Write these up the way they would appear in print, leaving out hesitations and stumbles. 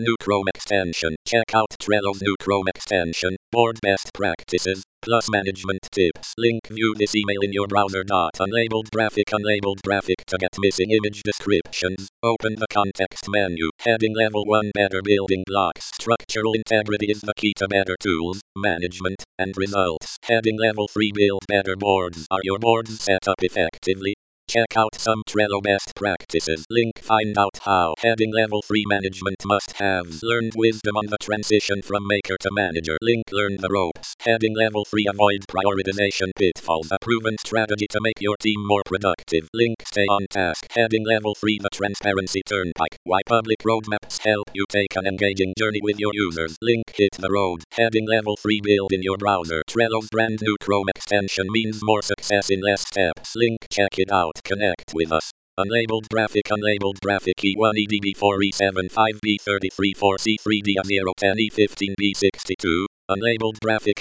New Chrome extension. Check out Trello's new Chrome extension. Board best practices plus management tips. Link. View this email in your browser. Unlabeled graphic to get missing image descriptions. Open the context menu. Heading level 1 better building blocks. Structural integrity is the key to better tools, management, and results. Heading level 3 build better boards. Are your boards set up effectively? Check out some Trello best practices. Link. Find out how. Heading level 3 management must-haves. Learned wisdom on the transition from maker to manager. Link. Learn the ropes. Heading level 3 avoid prioritization pitfalls. A proven strategy to make your team more productive. Link. Stay on task. Heading level 3 the transparency turnpike. Why public roadmaps help you take an engaging journey with your users. Link. Hit the road. Heading level 3 build in your browser. Trello's brand new Chrome extension means more success in less steps. Link. Check it out. Connect with us. Unlabeled graphic E1 EDB4 E75 B33 4C3D 010 E15 B62. Unlabeled graphic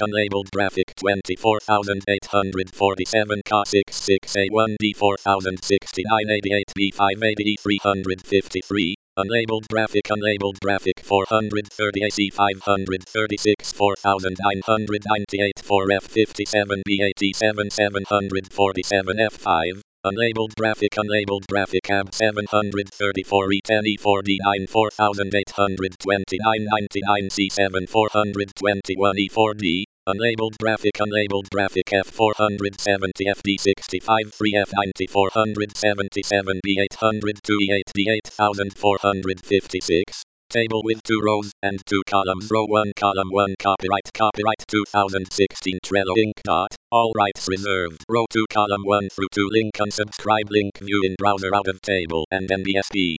24847 K66A1 D4069 88 B580 E353. Unlabeled graphic 430 AC 536 4998 4F57 B87 747 F5. Unlabeled graphic AB 734 E10 E4D9 4829 99 C7 421 E4D. Unlabeled graphic F470 FD65 3F90 477 B802 E8D 8456. Table with 2 rows and 2 columns. Row 1 column 1 copyright 2016 Trello Inc. All rights reserved. Row 2 column 1 through 2 link unsubscribe link view in browser out of table and NBSP.